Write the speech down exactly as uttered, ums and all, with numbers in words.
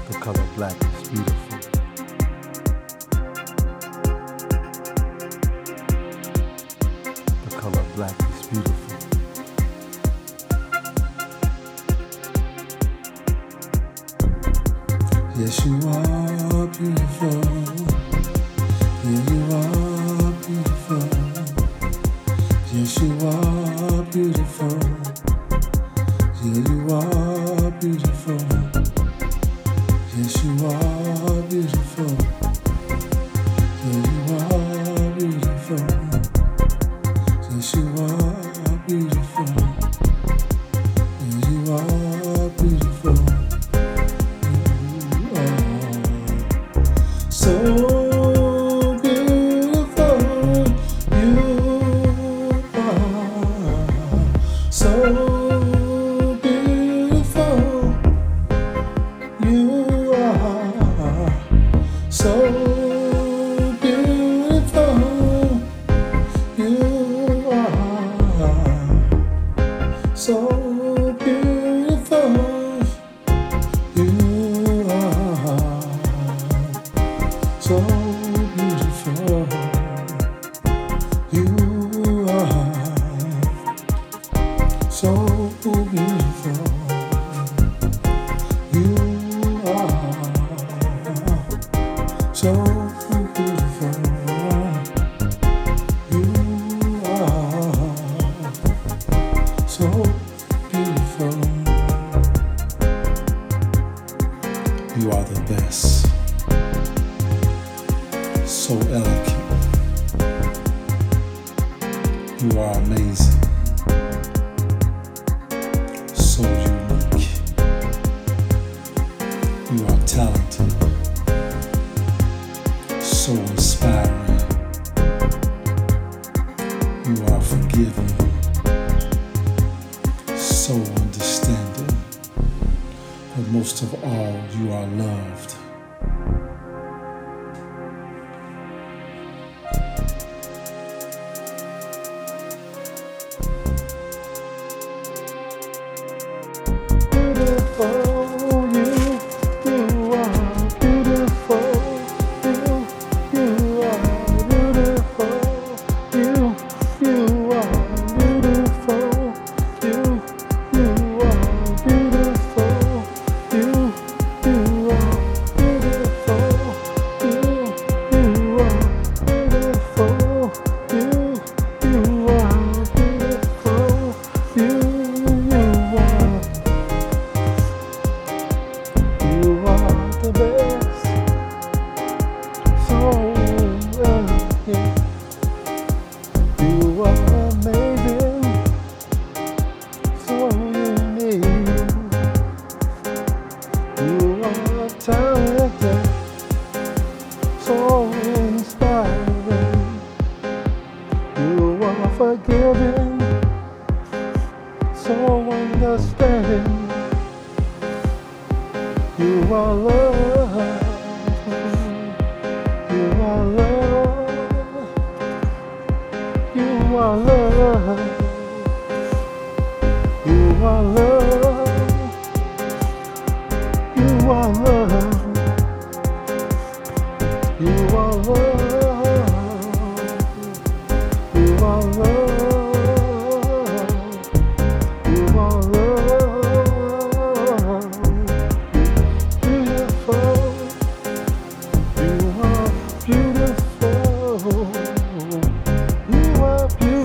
The color black is beautiful. The color black is beautiful. Yes, you are beautiful. Yeah, you are beautiful. Yes, you are beautiful. Yeah, you are beautiful. Yes, you are beautiful. Yeah, you are beautiful. Yes, you are beautiful. Yeah, you are beautiful. You are so beautiful. You are so beautiful. You are so beautiful. You are so beautiful. You are so beautiful. You are so beautiful. You are so beautiful. You are so beautiful. You are the best. So elegant. You are amazing. So unique. You are talented. So inspiring. You are forgiving. So understanding. But most of all, you are loved. Beautiful, you, you are beautiful. You, you are beautiful. You, you are beautiful. You, you are beautiful. You, you are beautiful. You, you are beautiful. You, you are beautiful. You, you are. You are the best, so elegant. You are amazing, so unique. You are talented, so inspiring. You are forgiving, so understanding. You are love. You are love. You are love. You are love. You are love. You are love. You are love. You are love. Beautiful, you are beautiful, you are beautiful.